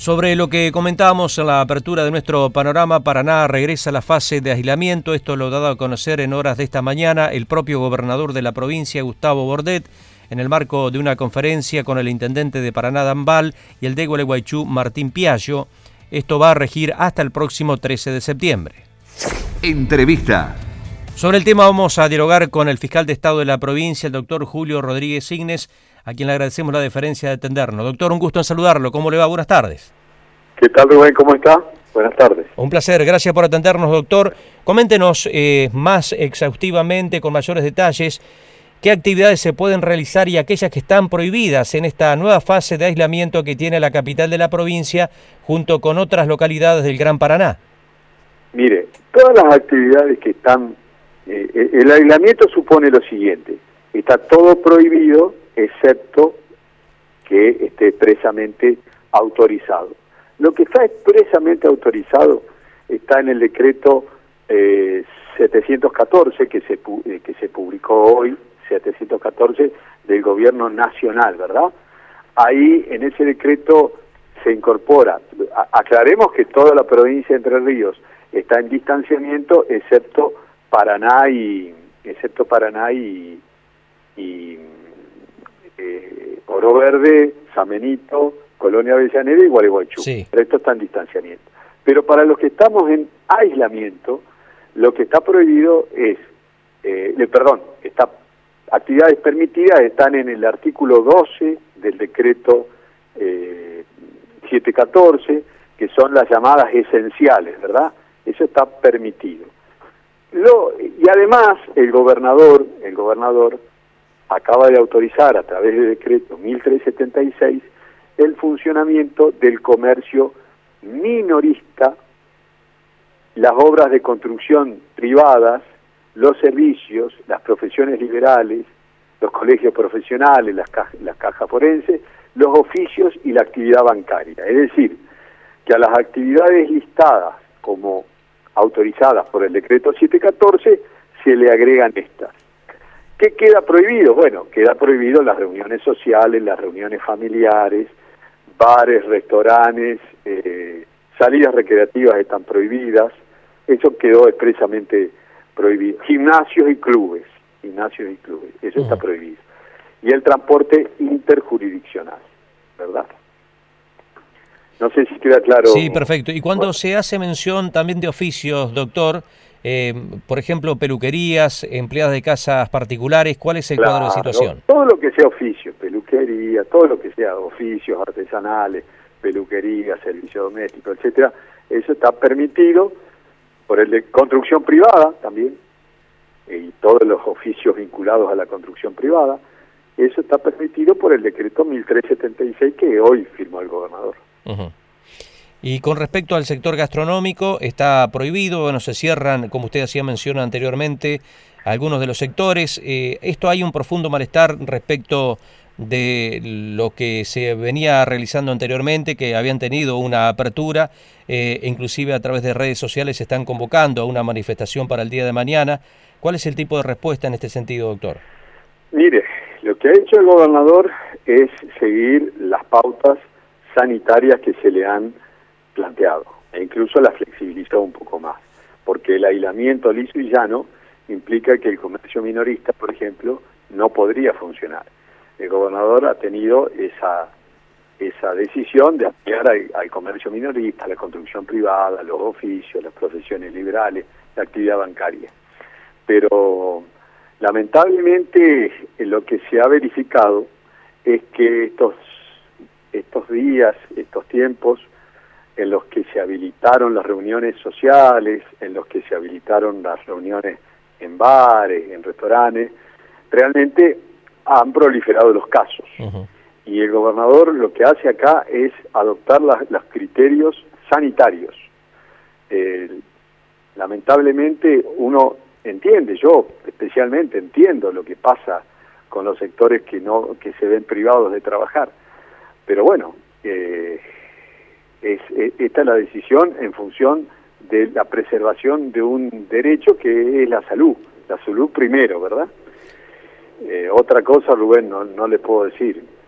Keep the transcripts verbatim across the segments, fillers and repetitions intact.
Sobre lo que comentábamos en la apertura de nuestro panorama, Paraná regresa a la fase de aislamiento. Esto lo ha dado a conocer en horas de esta mañana el propio gobernador de la provincia, Gustavo Bordet, en el marco de una conferencia con el intendente de Paraná, Dambal, y el de Gualeguaychú, Martín Piaggio. Esto va a regir hasta el próximo trece de septiembre. Entrevista. Sobre el tema vamos a dialogar con el fiscal de Estado de la provincia, el doctor Julio Rodríguez Signes, a quien le agradecemos la deferencia de atendernos. Doctor, un gusto en saludarlo. ¿Cómo le va? Buenas tardes. ¿Qué tal, Rubén? ¿Cómo está? Buenas tardes. Un placer. Gracias por atendernos, doctor. Coméntenos eh, más exhaustivamente, con mayores detalles, qué actividades se pueden realizar y aquellas que están prohibidas en esta nueva fase de aislamiento que tiene la capital de la provincia junto con otras localidades del Gran Paraná. Mire, todas las actividades que están... Eh, el aislamiento supone lo siguiente: está todo prohibido excepto que esté expresamente autorizado. Lo que está expresamente autorizado está en el decreto eh, setecientos catorce que se, eh, que se publicó hoy, setecientos catorce del gobierno nacional, ¿verdad? Ahí en ese decreto se incorpora, a, aclaremos que toda la provincia de Entre Ríos está en distanciamiento excepto Paraná y excepto Paraná y, y eh, Oro Verde, San Benito, Colonia Avellaneda y Gualeguaychú. Sí. El resto está en distanciamiento. Pero para los que estamos en aislamiento, lo que está prohibido es, eh, eh, perdón, está, actividades permitidas están en el artículo doce del decreto eh, setecientos catorce, que son las llamadas esenciales, ¿verdad? Eso está permitido. Lo, y además el gobernador, el gobernador acaba de autorizar a través del decreto mil trescientos setenta y seis el funcionamiento del comercio minorista, las obras de construcción privadas, los servicios, las profesiones liberales, los colegios profesionales, las cajas, las cajas forenses, los oficios y la actividad bancaria. Es decir, que a las actividades listadas como autorizadas por el decreto setecientos catorce se le agregan estas. ¿Qué queda prohibido? Bueno, queda prohibido las reuniones sociales, las reuniones familiares, bares, restaurantes, eh, salidas recreativas están prohibidas, eso quedó expresamente prohibido. Gimnasios y clubes, gimnasios y clubes, eso uh-huh. está prohibido. Y el transporte interjurisdiccional, ¿verdad? No sé si queda claro. Sí, perfecto. Y cuando bueno. se hace mención también de oficios, doctor, eh, por ejemplo, peluquerías, empleadas de casas particulares, ¿cuál es el claro, cuadro de situación? Todo lo que sea oficio, peluquería, todo lo que sea oficios artesanales, peluquería, servicio doméstico, etcétera, eso está permitido por el de construcción privada también, y todos los oficios vinculados a la construcción privada, eso está permitido por el decreto mil trescientos setenta y seis que hoy firmó el gobernador. Uh-huh. Y con respecto al sector gastronómico, está prohibido, bueno, se cierran, como usted hacía mención anteriormente, algunos de los sectores. Eh, esto hay un profundo malestar respecto de lo que se venía realizando anteriormente, que habían tenido una apertura, eh, inclusive a través de redes sociales se están convocando a una manifestación para el día de mañana. ¿Cuál es el tipo de respuesta en este sentido, doctor? Mire, lo que ha hecho el gobernador es seguir las pautas sanitarias que se le han planteado, e incluso la flexibilizó un poco más, porque el aislamiento liso y llano implica que el comercio minorista, por ejemplo, no podría funcionar. El gobernador ha tenido esa esa decisión de ampliar al, al comercio minorista, a la construcción privada, los oficios, las profesiones liberales, la actividad bancaria. Pero lamentablemente lo que se ha verificado es que estos estos días, estos tiempos en los que se habilitaron las reuniones sociales, en los que se habilitaron las reuniones en bares, en restaurantes, realmente han proliferado los casos. Uh-huh. Y el gobernador lo que hace acá es adoptar las, los criterios sanitarios. Eh, lamentablemente uno entiende, yo especialmente entiendo lo que pasa con los sectores que no que se ven privados de trabajar. Pero bueno, eh, es, es, esta es la decisión en función de la preservación de un derecho que es la salud, la salud primero, ¿verdad? Eh, otra cosa, Rubén, no, no le puedo decir.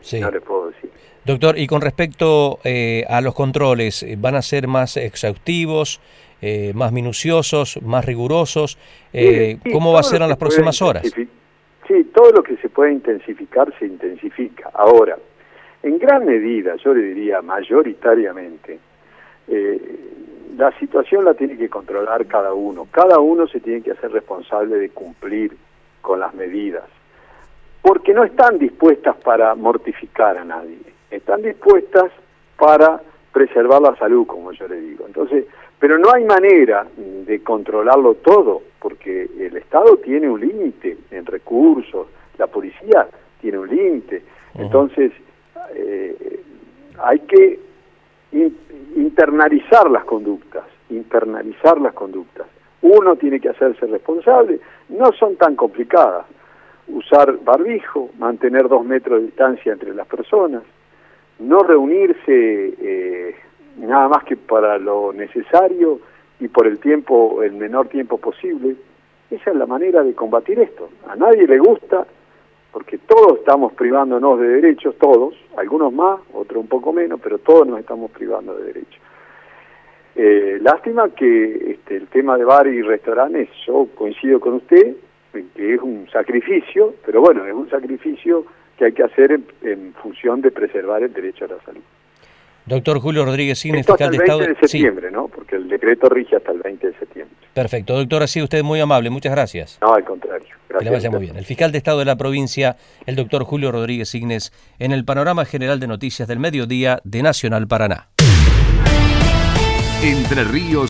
Sí. No le puedo decir. Doctor, y con respecto eh, a los controles, ¿van a ser más exhaustivos, eh, más minuciosos, más rigurosos? Eh, Sí, ¿Cómo va a ser en las próximas horas? Sí, todo lo que se puede intensificar se intensifica. Ahora, en gran medida, yo le diría mayoritariamente, eh, la situación la tiene que controlar cada uno. Cada uno se tiene que hacer responsable de cumplir con las medidas, porque no están dispuestas para mortificar a nadie, están dispuestas para preservar la salud, como yo le digo. Entonces, pero no hay manera de controlarlo todo, porque el Estado tiene un límite en recursos, la policía tiene un límite. Uh-huh. Entonces, eh, hay que in, internalizar las conductas, internalizar las conductas. Uno tiene que hacerse responsable, no son tan complicadas. Usar barbijo, mantener dos metros de distancia entre las personas, no reunirse eh, nada más que para lo necesario y por el tiempo, el menor tiempo posible. Esa es la manera de combatir esto. A nadie le gusta, porque todos estamos privándonos de derechos, todos, algunos más, otros un poco menos, pero todos nos estamos privando de derechos. Eh, lástima que este, el tema de bares y restaurantes, yo coincido con usted, en que es un sacrificio, pero bueno, es un sacrificio que hay que hacer en, en función de preservar el derecho a la salud. Doctor Julio Rodríguez Signes, Esto fiscal hasta el de Estado. veinte de septiembre, sí. ¿No? Porque el decreto rige hasta el veinte de septiembre. Perfecto. Doctor, ha sido usted muy amable. Muchas gracias. No, al contrario. Gracias. Que le vaya muy bien. El fiscal de Estado de la provincia, el doctor Julio Rodríguez Signes, en el panorama general de noticias del mediodía de Nacional Paraná. Entre Ríos.